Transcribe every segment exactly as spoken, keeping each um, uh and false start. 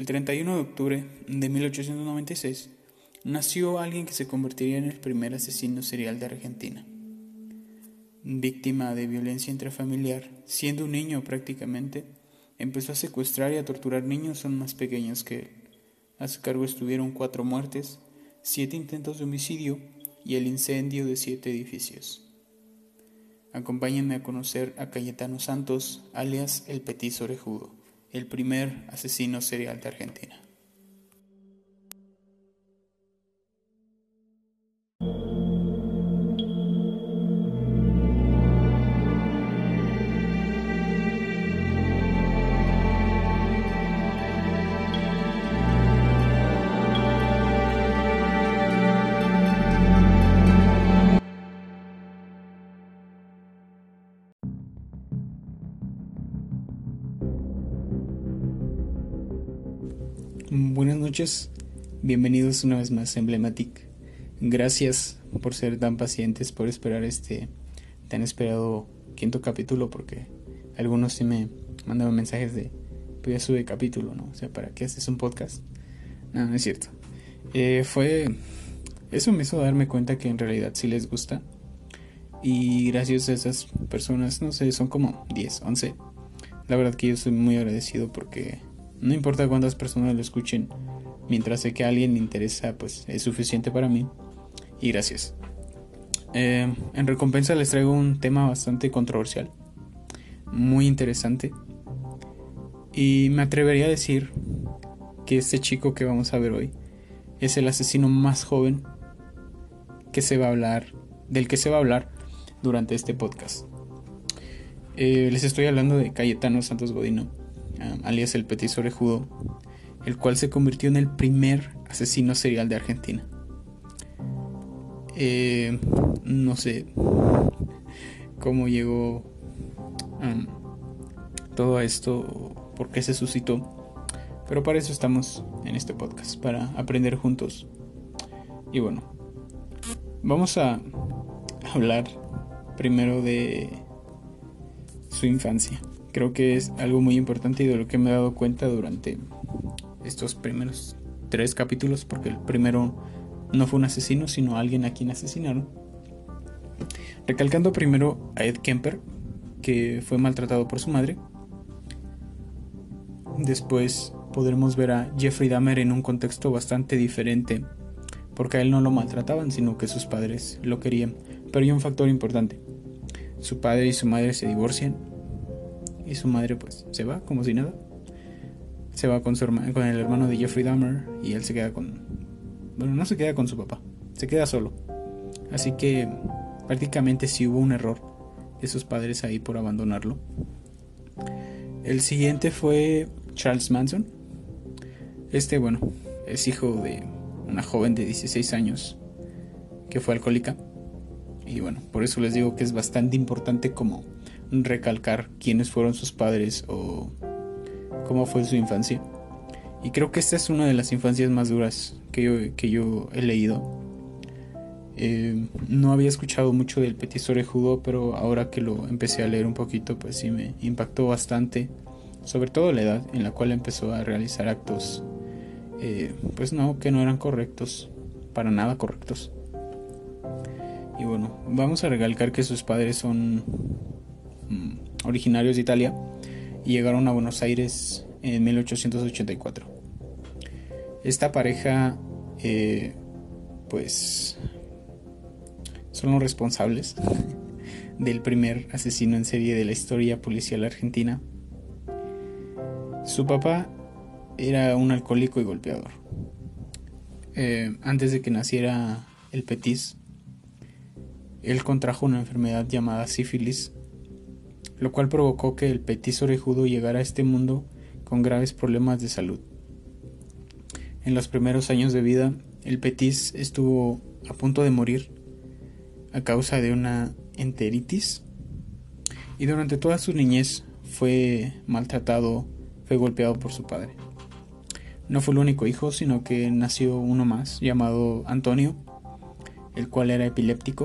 El treinta y uno de octubre de mil ochocientos noventa y seis nació alguien que se convertiría en el primer asesino serial de Argentina. Víctima de violencia intrafamiliar, siendo un niño prácticamente, empezó a secuestrar y a torturar niños aún más pequeños que él. A su cargo estuvieron cuatro muertes, siete intentos de homicidio y el incendio de siete edificios. Acompáñenme a conocer a Cayetano Santos, alias el Petit Orejudo, el primer asesino serial de Argentina. Buenas noches, bienvenidos una vez más a Emblematic. Gracias por ser tan pacientes, por esperar este tan esperado quinto capítulo, porque algunos sí me mandaban mensajes de pues ya sube capítulo, ¿no? O sea, ¿para qué haces un podcast? No, no es cierto. Eh, fue... Eso me hizo darme cuenta que en realidad sí les gusta. Y gracias a esas personas, no sé, son como diez, once. La verdad que yo estoy muy agradecido porque... No importa cuántas personas lo escuchen, mientras sé que a alguien le interesa, pues es suficiente para mí. Y gracias. Eh, en recompensa les traigo un tema bastante controversial, muy interesante. Y me atrevería a decir que este chico que vamos a ver hoy es el asesino más joven que se va a hablar, del que se va a hablar durante este podcast. Eh, les estoy hablando de Cayetano Santos Godino, alias el Petit Orejudo, el cual se convirtió en el primer asesino serial de Argentina. Eh, no sé cómo llegó um, todo esto, por qué se suscitó, pero para eso estamos en este podcast, para aprender juntos. Y bueno, vamos a hablar primero de su infancia. Creo que es algo muy importante y de lo que me he dado cuenta durante estos primeros tres capítulos, porque el primero no fue un asesino, sino alguien a quien asesinaron. Recalcando primero a Ed Kemper, que fue maltratado por su madre. Después podremos ver a Jeffrey Dahmer en un contexto bastante diferente, porque a él no lo maltrataban, sino que sus padres lo querían. Pero hay un factor importante: su padre y su madre se divorcian. Y su madre pues se va como si nada. Se va con su hermano, con el hermano de Jeffrey Dahmer. Y él se queda con... Bueno, no se queda con su papá, se queda solo. Así que prácticamente sí hubo un error de sus padres ahí por abandonarlo. El siguiente fue Charles Manson. Este, bueno, es hijo de una joven de dieciséis años que fue alcohólica. Y bueno, por eso les digo que es bastante importante como recalcar quiénes fueron sus padres o cómo fue su infancia. Y creo que esta es una de las infancias más duras que yo, que yo he leído. Eh, no había escuchado mucho del Petit Orejudo, pero ahora que lo empecé a leer un poquito, pues sí me impactó bastante. Sobre todo la edad en la cual empezó a realizar actos, eh, pues no, que no eran correctos, para nada correctos. Y bueno, vamos a recalcar que sus padres son originarios de Italia y llegaron a Buenos Aires en mil ochocientos ochenta y cuatro. Esta pareja eh, pues son los responsables del primer asesino en serie de la historia policial argentina. Su papá era un alcohólico y golpeador. Eh, antes de que naciera el Petit, él contrajo una enfermedad llamada sífilis, lo cual provocó que el Petit Orejudo llegara a este mundo con graves problemas de salud. En los primeros años de vida, el Petit estuvo a punto de morir a causa de una enteritis, y durante toda su niñez fue maltratado, fue golpeado por su padre. No fue el único hijo, sino que nació uno más llamado Antonio, el cual era epiléptico.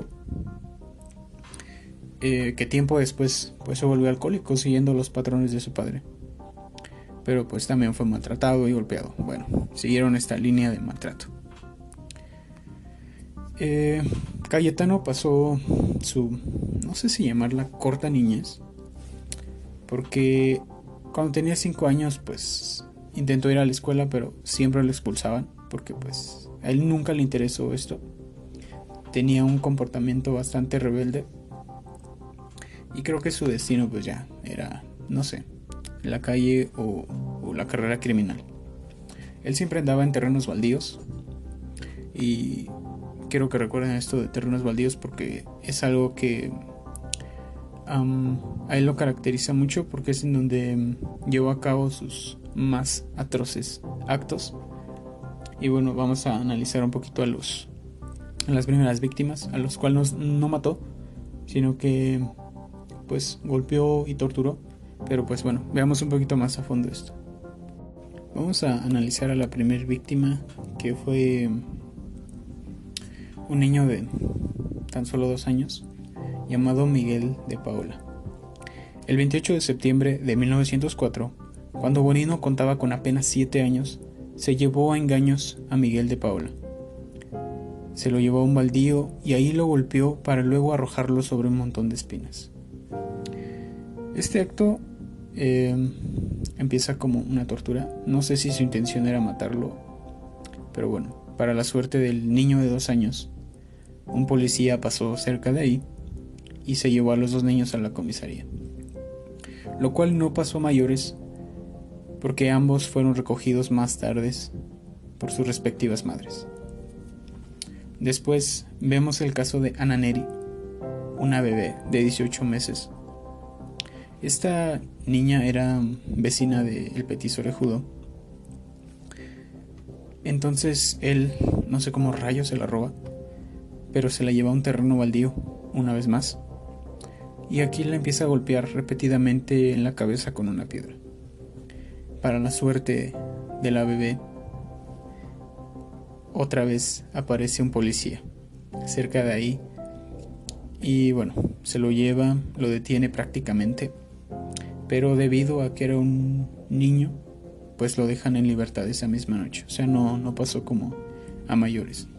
Eh, que tiempo después pues se volvió alcohólico siguiendo los patrones de su padre. pero pues también fue maltratado y golpeado. Bueno, siguieron esta línea de maltrato. Eh, Cayetano pasó su, no sé si llamarla corta niñez, porque cuando tenía cinco años pues intentó ir a la escuela, pero siempre lo expulsaban, porque pues a él nunca le interesó esto. Tenía un comportamiento bastante rebelde y creo que su destino pues ya era, no sé, la calle o, o la carrera criminal. Él siempre andaba en terrenos baldíos y quiero que recuerden esto de terrenos baldíos porque es algo que um, a él lo caracteriza mucho, porque es en donde um, llevó a cabo sus más atroces actos. Y bueno, vamos a analizar un poquito a los a las primeras víctimas, a los cuales no, no mató, sino que pues golpeó y torturó. Pero pues bueno, veamos un poquito más a fondo esto. Vamos a analizar a la primera víctima, que fue un niño de tan solo dos años, llamado Miguel de Paola. El veintiocho de septiembre de mil novecientos cuatro, cuando Bonino contaba con apenas siete años, se llevó a engaños a Miguel de Paola. Se lo llevó a un baldío y ahí lo golpeó para luego arrojarlo sobre un montón de espinas. Este acto eh, empieza como una tortura. No sé si su intención era matarlo, pero bueno, para la suerte del niño de dos años, un policía pasó cerca de ahí y se llevó a los dos niños a la comisaría, lo cual no pasó a mayores porque ambos fueron recogidos más tarde por sus respectivas madres. Después vemos el caso de Ana Neri, una bebé de dieciocho meses. Esta niña era vecina de El Petiso Orejudo. Entonces él, no sé cómo rayos se la roba, pero se la lleva a un terreno baldío una vez más. Y aquí la empieza a golpear repetidamente en la cabeza con una piedra. Para la suerte de la bebé, otra vez aparece un policía cerca de ahí y bueno, se lo lleva, lo detiene prácticamente, pero debido a que era un niño, pues lo dejan en libertad esa misma noche. O sea, no, no pasó como a mayores.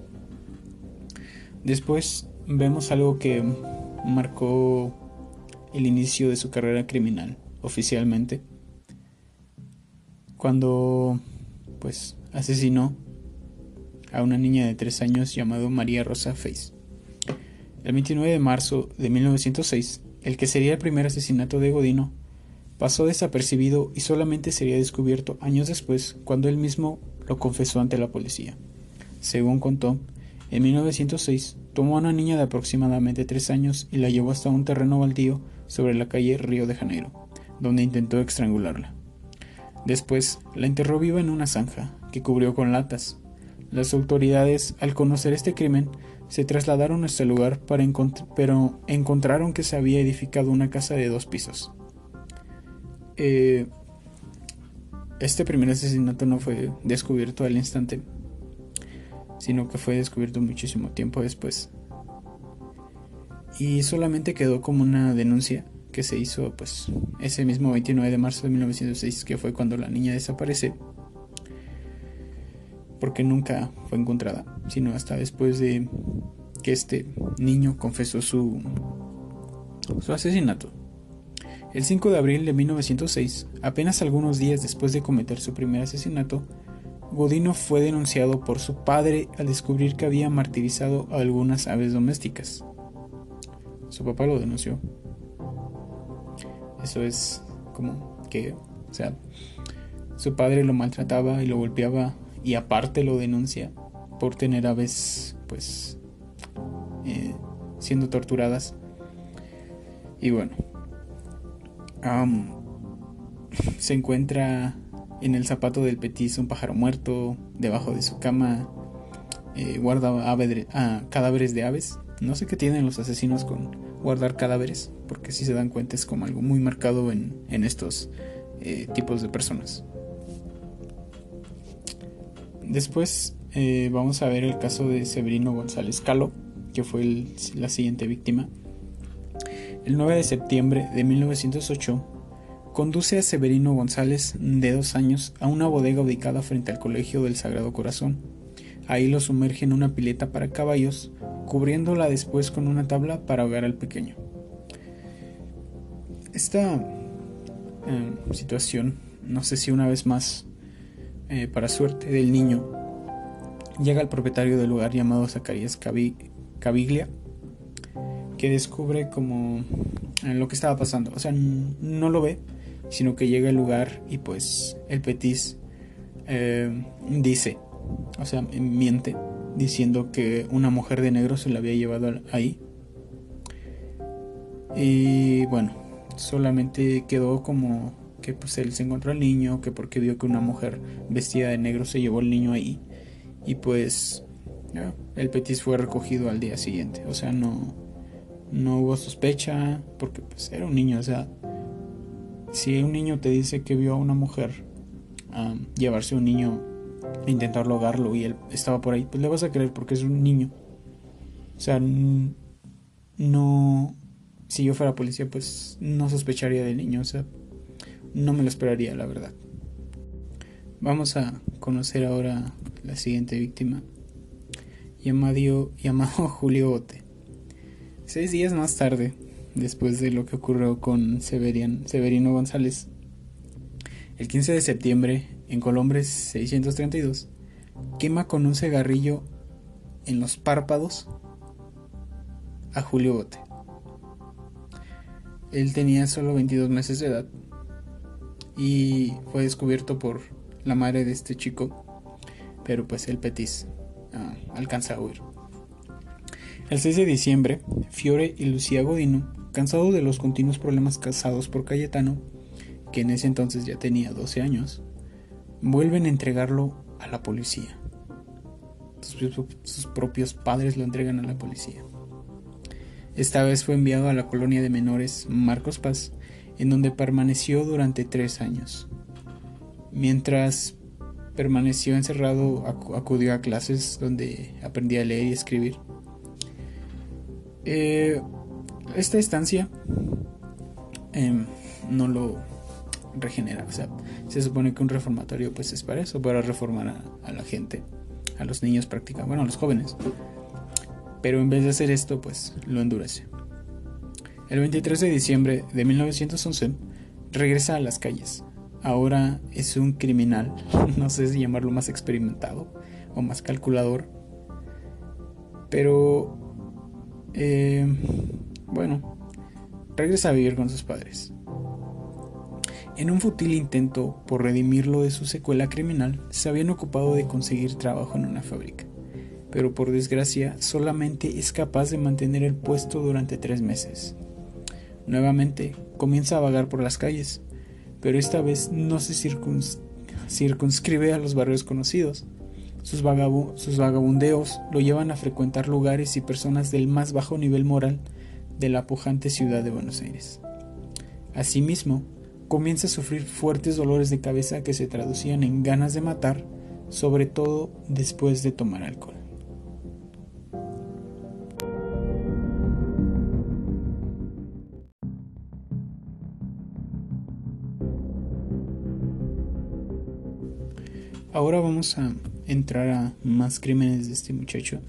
Después vemos algo que marcó el inicio de su carrera criminal oficialmente, cuando pues asesinó a una niña de tres años llamada María Rosa Feis. El veintinueve de marzo de mil novecientos seis, el que sería el primer asesinato de Godino, pasó desapercibido y solamente sería descubierto años después, cuando él mismo lo confesó ante la policía. Según contó, en mil novecientos seis tomó a una niña de aproximadamente tres años y la llevó hasta un terreno baldío sobre la calle Río de Janeiro, donde intentó estrangularla. Después la enterró viva en una zanja que cubrió con latas. Las autoridades, al conocer este crimen, se trasladaron a este lugar, para encont- pero encontraron que se había edificado una casa de dos pisos. Eh, este primer asesinato no fue descubierto al instante, sino que fue descubierto muchísimo tiempo después. Y solamente quedó como una denuncia que se hizo pues ese mismo veintinueve de marzo de mil novecientos seis, que fue cuando la niña desaparece, porque nunca fue encontrada, sino hasta después de que este niño confesó su, su asesinato. El cinco de abril de mil novecientos seis, apenas algunos días después de cometer su primer asesinato, Godino fue denunciado por su padre al descubrir que había martirizado a algunas aves domésticas. Su papá lo denunció. Eso es como que, o sea, su padre lo maltrataba y lo golpeaba, y aparte lo denuncia por tener aves pues eh, siendo torturadas. Y bueno, um, se encuentra en el zapato del Petiso un pájaro muerto, debajo de su cama eh, guarda ave, ah, cadáveres de aves. No sé qué tienen los asesinos con guardar cadáveres, porque si se dan cuenta es como algo muy marcado en, en estos eh, tipos de personas. Después eh, vamos a ver el caso de Severino González Calo, que fue el, la siguiente víctima. El nueve de septiembre de mil novecientos ocho, conduce a Severino González, de dos años, a una bodega ubicada frente al Colegio del Sagrado Corazón. Ahí lo sumerge en una pileta para caballos, cubriéndola después con una tabla para ahogar al pequeño. Esta eh, situación, no sé si una vez más, eh, para suerte del niño, llega al propietario del lugar llamado Zacarías Caviglia, que descubre como eh, lo que estaba pasando. O sea, n- no lo ve, sino que llega al lugar y pues el Petis eh, dice, o sea, miente, diciendo que una mujer de negro se la había llevado ahí. Y bueno, solamente quedó como que pues él se encontró al niño, que porque vio que una mujer vestida de negro se llevó al niño ahí. Y pues ya, el Petis fue recogido al día siguiente. O sea, no, no hubo sospecha, porque pues era un niño. O sea, si un niño te dice que vio a una mujer um, llevarse a un niño e intentar ahogarlo y él estaba por ahí, pues le vas a creer porque es un niño. O sea, n- no, si yo fuera policía, pues no sospecharía del niño. O sea, no me lo esperaría, la verdad. Vamos a conocer ahora la siguiente víctima, llamado, llamado Julio Bote. Seis días más tarde, después de lo que ocurrió con Severian, Severino González, el quince de septiembre, en Colombres seiscientos treinta y dos, quema con un cigarrillo en los párpados a Julio Bote. Él tenía solo veintidós meses de edad y fue descubierto por la madre de este chico, pero pues el Petis uh, alcanza a huir. El seis de diciembre, Fiore y Lucía Godino, cansados de los continuos problemas causados por Cayetano, que en ese entonces ya tenía doce años, vuelven a entregarlo a la policía. Sus, sus propios padres lo entregan a la policía. Esta vez fue enviado a la colonia de menores Marcos Paz, en donde permaneció durante tres años. Mientras permaneció encerrado, acudió a clases donde aprendía a leer y escribir. Eh, esta estancia eh, no lo regenera. O sea, se supone que un reformatorio pues es para eso, para reformar a, a la gente, a los niños prácticamente, bueno, a los jóvenes. Pero en vez de hacer esto, pues lo endurece. El veintitrés de diciembre de mil novecientos once regresa a las calles. Ahora es un criminal, no sé si llamarlo más experimentado o más calculador, pero eh, bueno, regresa a vivir con sus padres. En un fútil intento por redimirlo de su secuela criminal, se habían ocupado de conseguir trabajo en una fábrica, pero por desgracia solamente es capaz de mantener el puesto durante tres meses. Nuevamente comienza a vagar por las calles, pero esta vez no se circuns- circunscribe a los barrios conocidos. Sus, vagabu- sus vagabundeos lo llevan a frecuentar lugares y personas del más bajo nivel moral de la pujante ciudad de Buenos Aires. Asimismo, comienza a sufrir fuertes dolores de cabeza que se traducían en ganas de matar, sobre todo después de tomar alcohol. Ahora vamos a entrar a más crímenes de este muchacho.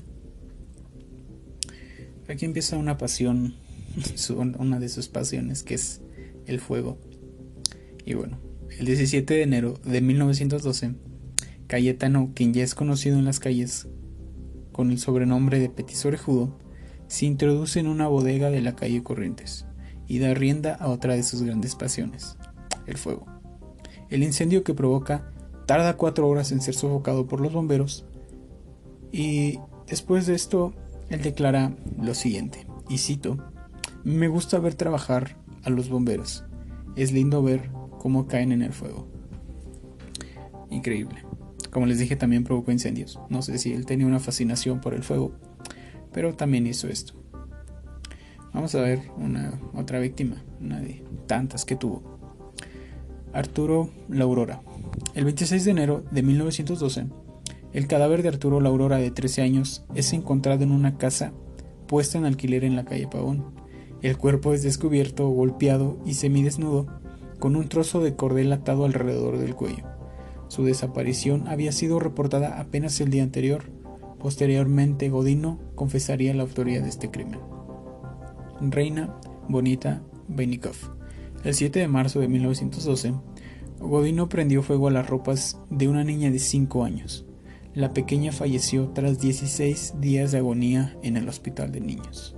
Aquí empieza una pasión, una de sus pasiones, que es el fuego. Y bueno, el diecisiete de enero de mil novecientos doce, Cayetano, quien ya es conocido en las calles con el sobrenombre de Petis Orejudo, se introduce en una bodega de la calle Corrientes y da rienda a otra de sus grandes pasiones, el fuego. El incendio que provoca tarda cuatro horas en ser sofocado por los bomberos, y después de esto él declara lo siguiente, y cito: "Me gusta ver trabajar a los bomberos, es lindo ver cómo caen en el fuego". Increíble. Como les dije, también provocó incendios. No sé si él tenía una fascinación por el fuego, pero también hizo esto. Vamos a ver una otra víctima, una de tantas que tuvo. Arturo La Aurora. El veintiséis de enero de mil novecientos doce, el cadáver de Arturo La Aurora, de trece años, es encontrado en una casa puesta en alquiler en la calle Pavón. El cuerpo es descubierto, golpeado y semidesnudo, con un trozo de cordel atado alrededor del cuello. Su desaparición había sido reportada apenas el día anterior. Posteriormente, Godino confesaría la autoría de este crimen. Reina Bonita Bennikov. El siete de marzo de mil novecientos doce, Godino prendió fuego a las ropas de una niña de cinco años. La pequeña falleció tras dieciséis días de agonía en el hospital de niños.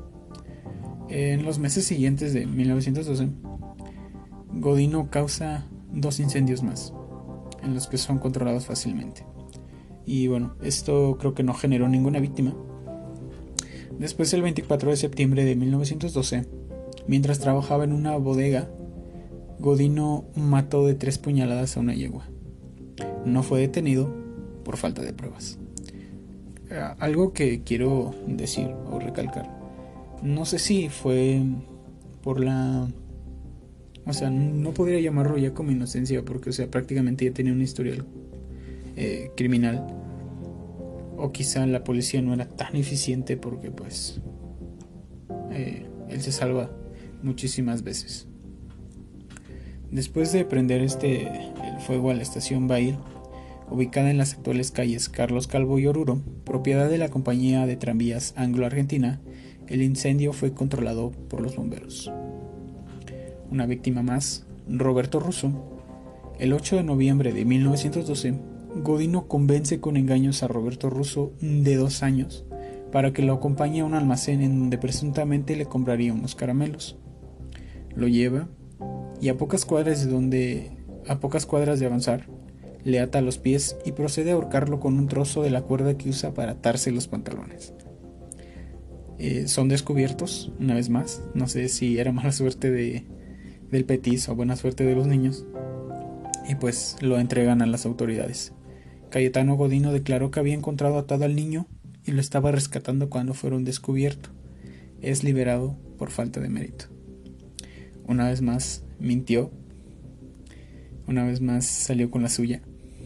En los meses siguientes de mil novecientos doce, Godino causa dos incendios más, en los que son controlados fácilmente. Y bueno, esto creo que no generó ninguna víctima. Después, el veinticuatro de septiembre de mil novecientos doce, mientras trabajaba en una bodega, Godino mató de tres puñaladas a una yegua. No fue detenido por falta de pruebas. Algo que quiero decir o recalcar, no sé si fue por la... O sea, no podría llamarlo ya como inocencia, porque, o sea, prácticamente ya tenía un historial eh, criminal. O quizá la policía no era tan eficiente porque, pues, eh, él se salva muchísimas veces. Después de prender este el fuego a la estación Bair, ubicada en las actuales calles Carlos Calvo y Oruro, propiedad de la compañía de tranvías Anglo-Argentina, el incendio fue controlado por los bomberos. Una víctima más, Roberto Russo. El ocho de noviembre de mil novecientos doce, Godino convence con engaños a Roberto Russo, de dos años, para que lo acompañe a un almacén en donde presuntamente le compraría unos caramelos. Lo lleva y a pocas cuadras de donde, a pocas cuadras de avanzar, le ata los pies y procede a ahorcarlo con un trozo de la cuerda que usa para atarse los pantalones. Eh, son descubiertos, una vez más. No sé si era mala suerte de, del petiz o buena suerte de los niños, y pues lo entregan a las autoridades. Cayetano Godino declaró que había encontrado atado al niño y lo estaba rescatando cuando fueron descubiertos. Es liberado por falta de mérito. Una vez más mintió, una vez más salió con la suya.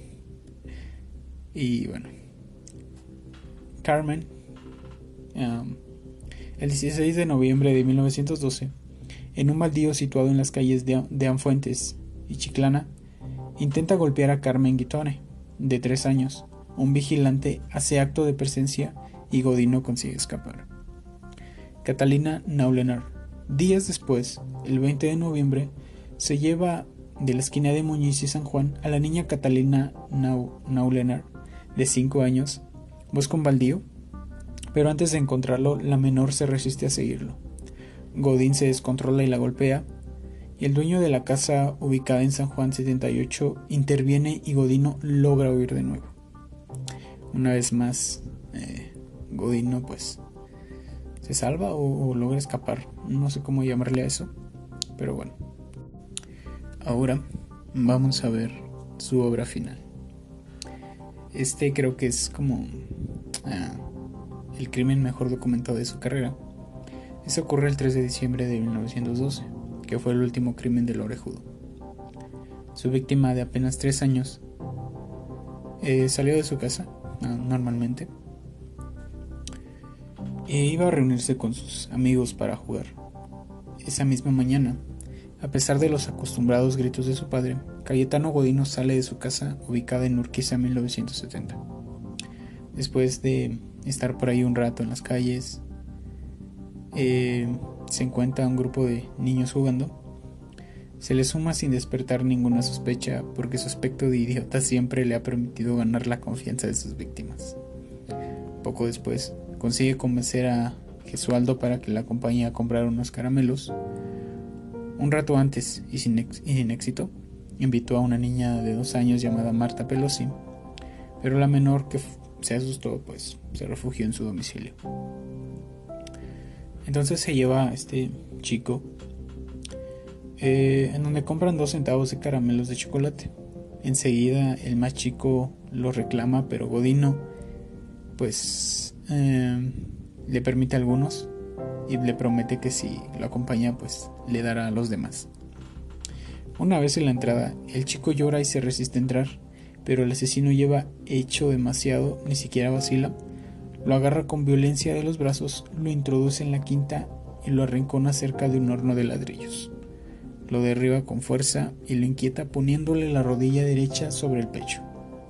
Y bueno, Carmen, um, el dieciséis de noviembre de mil novecientos doce, en un baldío situado en las calles de, de Anfuentes y Chiclana, intenta golpear a Carmen Guitone, de tres años. Un vigilante hace acto de presencia y Godino consigue escapar. Catalina Naulenar. Días después, el veinte de noviembre, se lleva de la esquina de Muñiz y San Juan a la niña Catalina Nau, Naulenar, de cinco años. Busca un baldío, pero antes de encontrarlo, la menor se resiste a seguirlo. Godín se descontrola y la golpea, y el dueño de la casa ubicada en San Juan setenta y ocho interviene y Godino logra huir de nuevo. Una vez más, eh, Godino pues se salva o, o logra escapar, no sé cómo llamarle a eso, pero bueno. Ahora vamos a ver su obra final. Este creo que es como uh, el crimen mejor documentado de su carrera. Eso ocurre el tres de diciembre de mil novecientos doce, que fue el último crimen del Orejudo. Su víctima, de apenas tres años, eh, salió de su casa uh, normalmente e iba a reunirse con sus amigos para jugar. Esa misma mañana, a pesar de los acostumbrados gritos de su padre, Cayetano Godino sale de su casa ubicada en Urquiza mil novecientos setenta. Después de estar por ahí un rato en las calles, eh, se encuentra un grupo de niños jugando. Se le suma sin despertar ninguna sospecha, porque su aspecto de idiota siempre le ha permitido ganar la confianza de sus víctimas. Poco después, consigue convencer a Gesualdo para que la acompañe a comprar unos caramelos. Un rato antes, y sin, ex- y sin éxito, invitó a una niña de dos años llamada Marta Pelosi, pero la menor, que f- se asustó, pues se refugió en su domicilio. Entonces se lleva a este chico, eh, en donde compran dos centavos de caramelos de chocolate. Enseguida el más chico lo reclama, pero Godino pues eh, le permite algunos y le promete que si lo acompaña pues le dará a los demás. Una vez en la entrada, el chico llora y se resiste a entrar, pero el asesino lleva hecho demasiado, ni siquiera vacila. Lo agarra con violencia de los brazos, lo introduce en la quinta y lo arrincona cerca de un horno de ladrillos. lo derriba con fuerza y lo inquieta poniéndole la rodilla derecha sobre el pecho.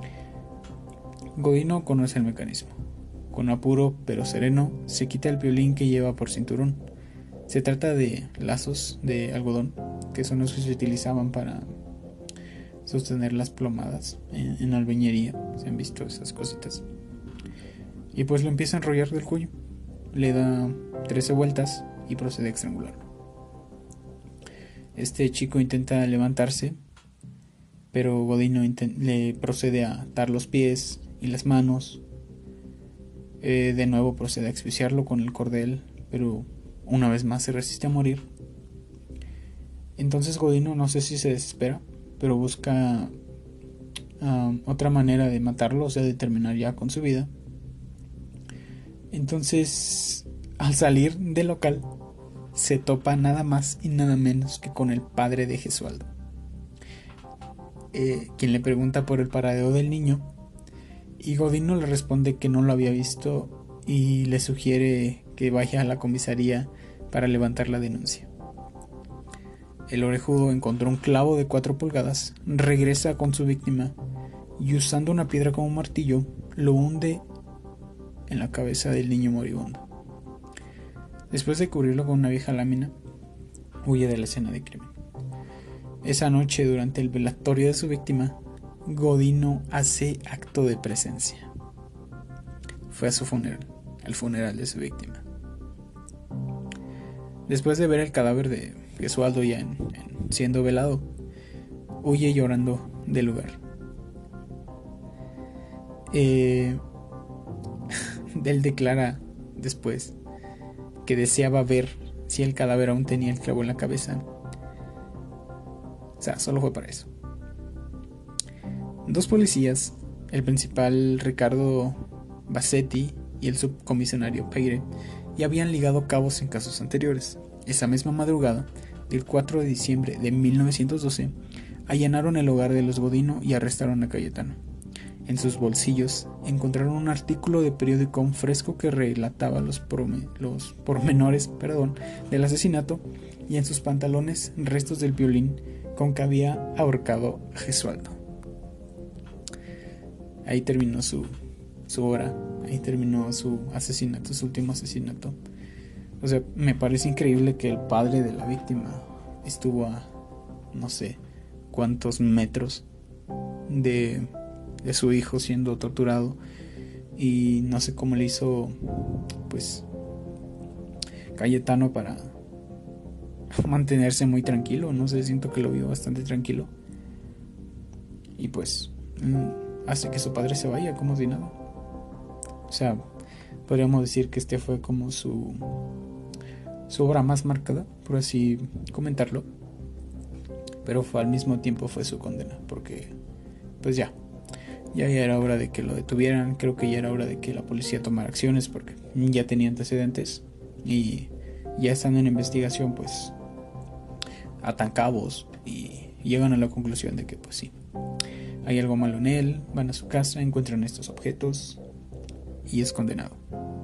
Godino conoce el mecanismo. Con apuro pero sereno se quita el violín que lleva por cinturón. Se trata de lazos de algodón, que son los que se utilizaban para sostener las plomadas en, en albañería. Se han visto esas cositas. Y pues lo empieza a enrollar del cuello. Le da trece vueltas y procede a estrangularlo. Este chico intenta levantarse, pero Godino intent- le procede a atar los pies y las manos. Eh, de nuevo procede a asfixiarlo con el cordel, pero una vez más se resiste a morir. Entonces Godino, no sé si se desespera, pero busca uh, otra manera de matarlo, o sea, de terminar ya con su vida. Entonces, al salir del local, se topa nada más y nada menos que con el padre de Gesualdo, eh, quien le pregunta por el paradero del niño, y Godino le responde que no lo había visto y le sugiere que vaya a la comisaría para levantar la denuncia. El orejudo encontró un clavo de cuatro pulgadas, regresa con su víctima y, usando una piedra como martillo, lo hunde en la cabeza del niño moribundo. Después de cubrirlo con una vieja lámina, huye de la escena de crimen. Esa noche, durante el velatorio de su víctima, Godino hace acto de presencia. Fue a su funeral, al funeral de su víctima. Después de ver el cadáver de Gesualdo ya en, en, siendo velado, huye llorando del lugar. Eh, él declara después que deseaba ver si el cadáver aún tenía el clavo en la cabeza. O sea, solo fue para eso. Dos policías, el principal Ricardo Bassetti y el subcomisario Peire, ya habían ligado cabos en casos anteriores. Esa misma madrugada, del cuatro de diciembre de mil novecientos doce, allanaron el hogar de los Godino y arrestaron a Cayetano. En sus bolsillos encontraron un artículo de periódico fresco que relataba los, prome- los pormenores perdón, del asesinato, y en sus pantalones restos del violín con que había ahorcado a Gesualdo. Ahí terminó su, su hora, ahí terminó su asesinato, su último asesinato. O sea, me parece increíble que el padre de la víctima estuvo a no sé cuántos metros de, de su hijo siendo torturado, y no sé cómo le hizo pues Cayetano para mantenerse muy tranquilo. No sé, siento que lo vio bastante tranquilo y pues hace que su padre se vaya como si nada. O sea, podríamos decir que este fue como su su obra más marcada, por así comentarlo, pero fue, al mismo tiempo fue su condena, porque pues ya ya ya era hora de que lo detuvieran. Creo que ya era hora de que la policía tomara acciones, porque ya tenía antecedentes y ya estando en investigación pues atan cabos y llegan a la conclusión de que pues sí, hay algo malo en él. Van a su casa, encuentran estos objetos y es condenado.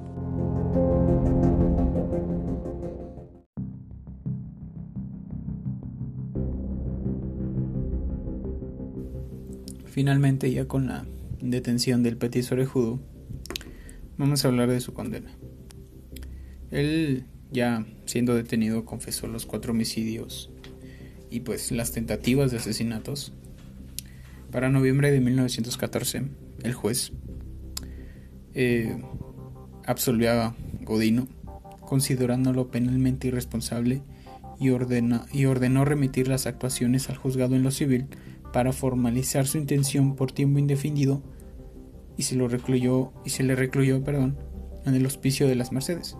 Finalmente, ya con la detención del petiso orejudo, vamos a hablar de su condena. Él, ya siendo detenido, confesó los cuatro homicidios y pues las tentativas de asesinatos. Para noviembre de mil novecientos catorce, el juez eh, absolvió a Godino, considerándolo penalmente irresponsable, y, ordena, y ordenó remitir las actuaciones al juzgado en lo civil para formalizar su intención por tiempo indefinido, y se lo recluyó y se le recluyó, perdón, en el Hospicio de las Mercedes.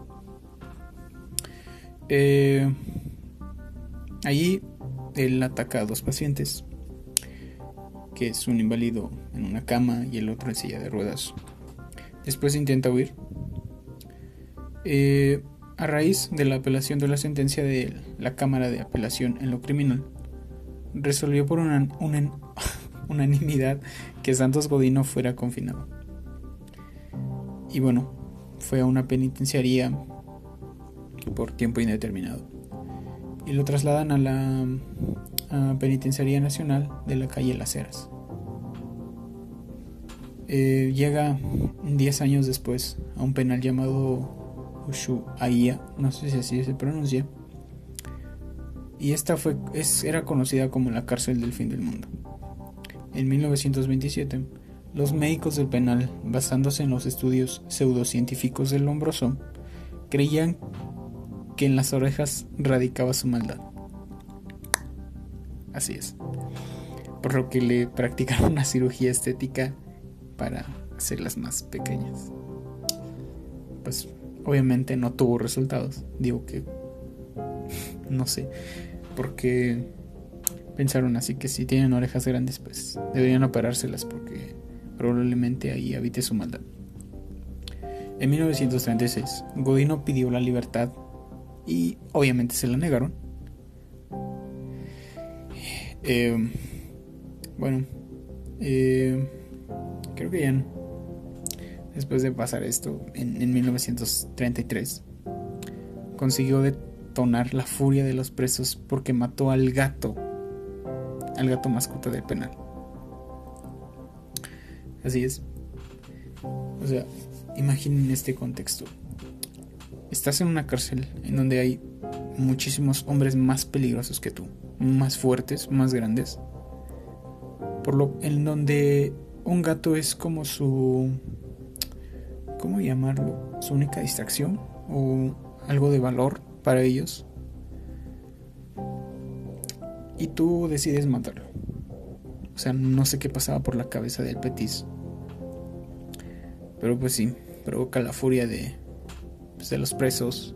Eh, allí él ataca a dos pacientes, que es un inválido en una cama y el otro en silla de ruedas. Después intenta huir. Eh, a raíz de la apelación de la sentencia de la Cámara de Apelación en lo Criminal, resolvió por una, una unanimidad que Santos Godino fuera confinado. Y bueno, fue a una penitenciaría por tiempo indeterminado. y lo trasladan a la a Penitenciaría Nacional de la calle Las Heras. Eh, llega diez años después a un penal llamado Ushuaia, no sé si así se pronuncia, y esta fue, es, era conocida como la cárcel del fin del mundo. En mil novecientos veintisiete, los médicos del penal, basándose en los estudios pseudocientíficos del Lombroso, creían que en las orejas radicaba su maldad. Así es. Por lo que le practicaron una cirugía estética para hacerlas más pequeñas. Pues obviamente no tuvo resultados. Digo que no sé, porque pensaron así que si tienen orejas grandes, pues deberían operárselas, porque probablemente ahí habite su maldad. En mil novecientos treinta y seis, Godino pidió la libertad y obviamente se la negaron. Eh, bueno, eh, creo que ya no. Después de pasar esto, en, en mil novecientos treinta y tres, consiguió detonar la furia de los presos porque mató al gato, al gato mascota del penal. Así es. O sea, imaginen este contexto. Estás en una cárcel en donde hay muchísimos hombres más peligrosos que tú, más fuertes, más grandes, por lo en donde un gato es como su, ¿cómo llamarlo? Su única distracción o algo de valor para ellos, y tú decides matarlo. O sea, no sé qué pasaba por la cabeza del Petis, pero pues sí, provoca la furia de, pues, de los presos.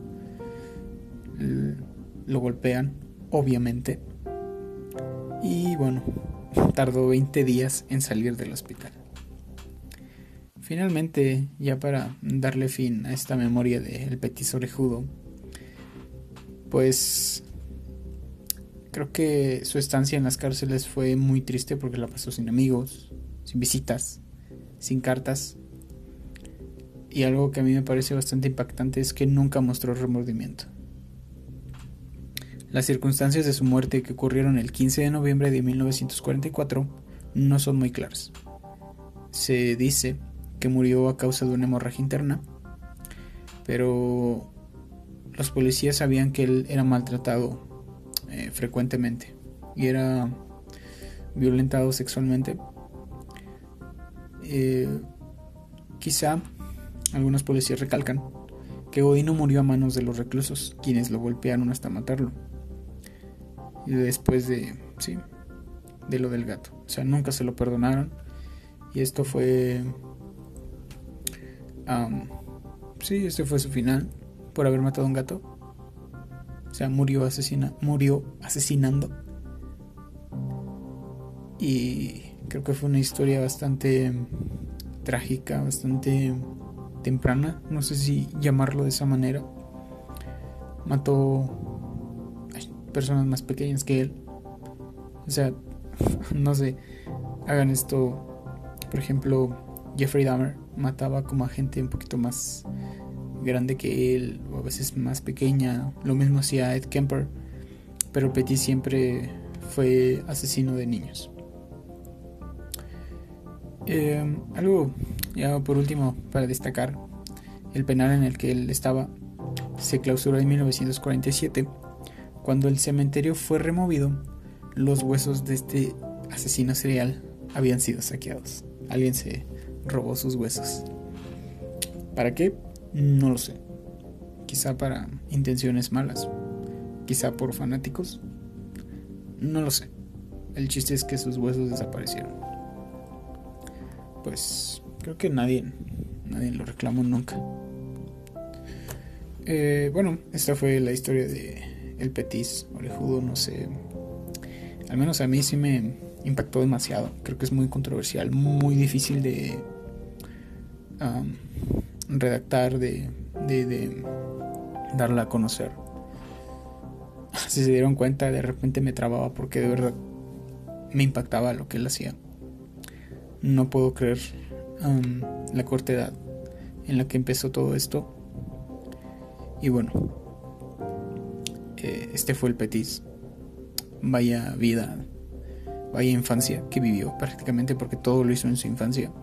Lo golpean, obviamente, y bueno, tardó veinte días en salir del hospital. Finalmente, ya para darle fin a esta memoria de El Petis Orejudo, pues creo que su estancia en las cárceles fue muy triste, porque la pasó sin amigos, sin visitas, sin cartas. Y algo que a mí me parece bastante impactante es que nunca mostró remordimiento. Las circunstancias de su muerte, que ocurrieron el quince de noviembre de mil novecientos cuarenta y cuatro, no son muy claras. Se dice que murió a causa de una hemorragia interna, pero los policías sabían que él era maltratado eh, frecuentemente y era violentado sexualmente. Eh, quizá algunos policías recalcan que Godino murió a manos de los reclusos, quienes lo golpearon hasta matarlo. Y después de, sí, de lo del gato. O sea, nunca se lo perdonaron. Y esto fue, um, sí, este fue su final por haber matado a un gato. O sea, murió asesina, murió asesinando. Y creo que fue una historia bastante trágica, bastante temprana, no sé si llamarlo de esa manera. Mató personas más pequeñas que él. O sea, no sé, hagan esto. Por ejemplo, Jeffrey Dahmer mataba como a gente un poquito más grande que él, o a veces más pequeña. Lo mismo hacía Ed Kemper, pero Petit siempre fue asesino de niños. Eh, algo ya por último para destacar: el penal en el que él estaba se clausuró en mil novecientos cuarenta y siete. Cuando el cementerio fue removido, los huesos de este asesino serial habían sido saqueados. Alguien se robó sus huesos. ¿Para qué? No lo sé. Quizá para intenciones malas, quizá por fanáticos, no lo sé. El chiste es que sus huesos desaparecieron. Pues creo que nadie nadie lo reclamó nunca. Eh, bueno, esta fue la historia de El Petis Orejudo. No sé, al menos a mí sí me impactó demasiado. Creo que es muy controversial, muy difícil de um, redactar, de, de, de darla a conocer. Si se dieron cuenta, de repente me trababa porque de verdad me impactaba lo que él hacía. No puedo creer um, la corta edad en la que empezó todo esto. Y bueno, eh, este fue el Petis. Vaya vida, vaya infancia que vivió prácticamente, porque todo lo hizo en su infancia.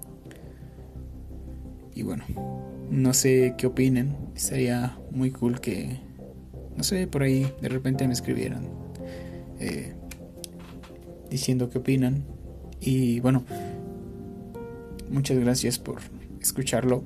Y bueno, no sé qué opinen. Estaría muy cool que, no sé, por ahí de repente me escribieran eh, diciendo qué opinan. Y bueno, muchas gracias por escucharlo.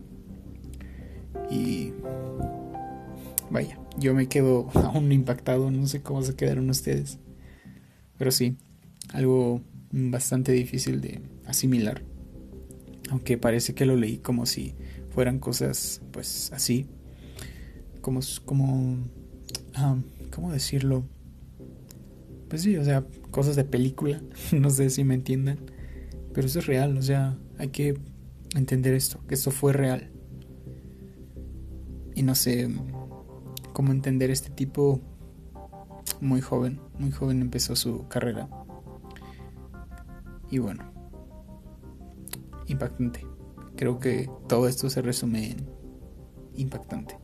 Y vaya, yo me quedo aún impactado. No sé cómo se quedaron ustedes, pero sí, algo bastante difícil de asimilar, aunque parece que lo leí como si fueran cosas pues así, como como um, ¿cómo decirlo? Pues sí, o sea, cosas de película. No sé si me entiendan, pero eso es real. O sea, hay que entender esto, que esto fue real. Y no sé cómo entender este tipo. Muy joven, muy joven empezó su carrera. Y bueno, impactante. Creo que todo esto se resume en impactante.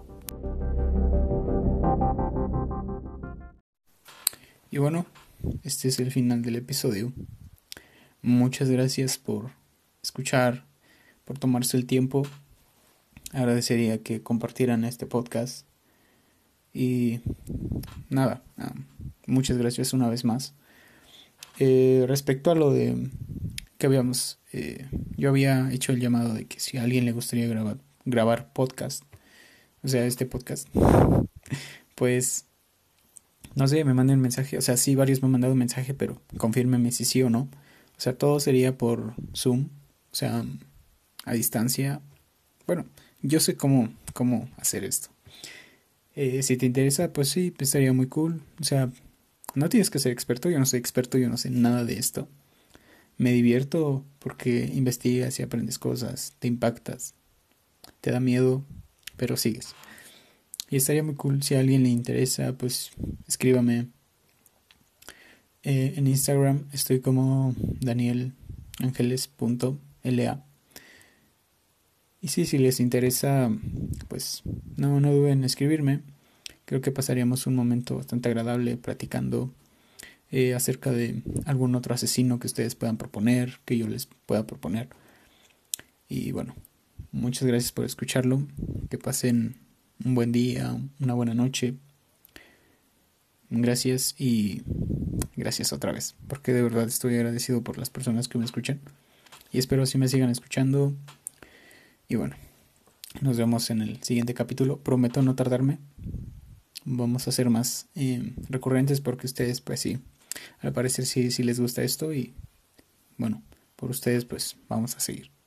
Y bueno, este es el final del episodio. Muchas gracias por escuchar, por tomarse el tiempo. Agradecería que compartieran este podcast. Y nada, muchas gracias una vez más. Eh, respecto a lo de que habíamos, eh, yo había hecho el llamado de que si a alguien le gustaría grabar, grabar podcast, o sea, este podcast, pues, no sé, me manden un mensaje. O sea, sí, varios me han mandado un mensaje, pero confírmeme si sí o no. O sea, todo sería por Zoom, o sea, a distancia. Bueno, yo sé cómo, cómo hacer esto. Eh, si te interesa, pues sí, estaría muy cool. O sea, no tienes que ser experto. Yo no soy experto, yo no sé nada de esto. Me divierto porque investigas y aprendes cosas, te impactas, te da miedo, pero sigues. Y estaría muy cool. Si a alguien le interesa, pues escríbame. Eh, en Instagram estoy como daniel angeles punto l a. Y sí, si les interesa, pues no, no duden en escribirme. Creo que pasaríamos un momento bastante agradable platicando eh, acerca de algún otro asesino que ustedes puedan proponer, que yo les pueda proponer. Y bueno, muchas gracias por escucharlo. Que pasen un buen día, una buena noche. Gracias y gracias otra vez, porque de verdad estoy agradecido por las personas que me escuchan. Y espero si me sigan escuchando. Y bueno, nos vemos en el siguiente capítulo. Prometo no tardarme. Vamos a hacer más eh, recurrentes porque ustedes, pues sí, al parecer sí, sí les gusta esto. Y bueno, por ustedes, pues vamos a seguir.